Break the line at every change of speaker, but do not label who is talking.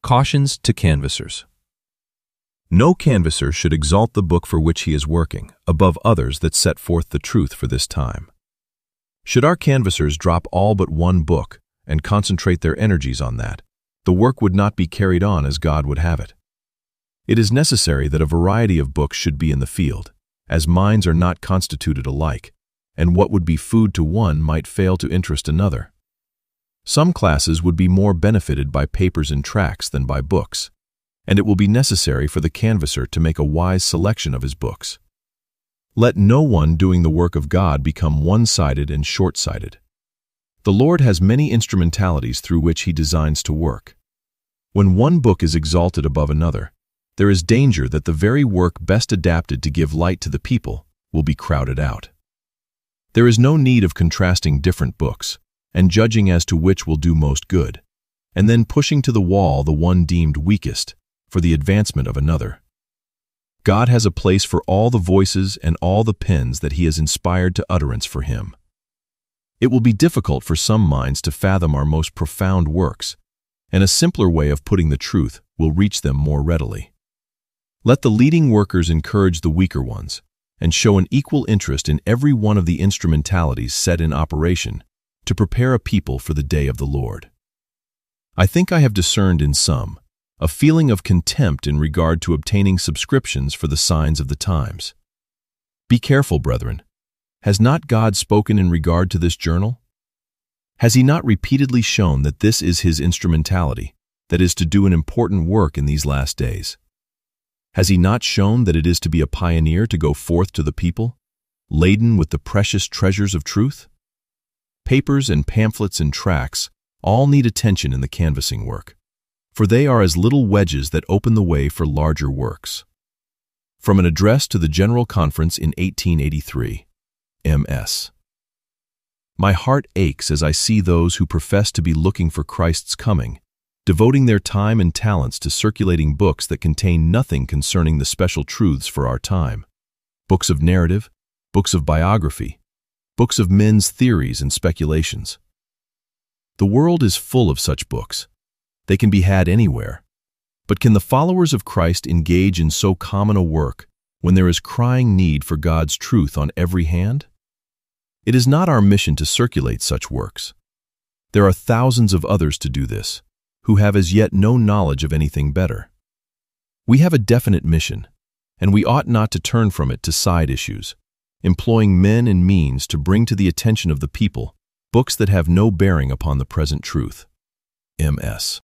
Cautions to canvassers. No canvasser should exalt the book for which he is working above others that set forth the truth for this time. Should our canvassers drop all but one book and concentrate their energies on that, the work would not be carried on as God would have it. It is necessary that a variety of books should be in the field, as minds are not constituted alike, and what would be food to one might fail to interest another. Some classes would be more benefited by papers and tracts than by books, and it will be necessary for the canvasser to make a wise selection of his books. Let no one doing the work of God become one-sided and short-sighted. The Lord has many instrumentalities through which He designs to work. When one book is exalted above another, there is danger that the very work best adapted to give light to the people will be crowded out. There is no need of contrasting different books and judging as to which will do most good, and then pushing to the wall the one deemed weakest for the advancement of another. God has a place for all the voices and all the pens that He has inspired to utterance for Him. It will be difficult for some minds to fathom our most profound works, and a simpler way of putting the truth will reach them more readily. Let the leading workers encourage the weaker ones, and show an equal interest in every one of the instrumentalities set in operation to prepare a people for the day of the Lord. I think I have discerned in some a feeling of contempt in regard to obtaining subscriptions for the signs of the times. Be careful, brethren. Has not God spoken in regard to this journal? Has He not repeatedly shown that this is His instrumentality, that is to do an important work in these last days? Has He not shown that it is to be a pioneer to go forth to the people, laden with the precious treasures of truth? Papers and pamphlets and tracts all need attention in the canvassing work, for they are as little wedges that open the way for larger works. From an address to the General Conference in 1883, M.S. My heart aches as I see those who profess to be looking for Christ's coming, devoting their time and talents to circulating books that contain nothing concerning the special truths for our time. Books of narrative, books of biography, books of men's theories and speculations. The world is full of such books. They can be had anywhere. But can the followers of Christ engage in so common a work when there is crying need for God's truth on every hand? It is not our mission to circulate such works. There are thousands of others to do this, who have as yet no knowledge of anything better. We have a definite mission, and we ought not to turn from it to side issues, employing men and means to bring to the attention of the people books that have no bearing upon the present truth. M.S.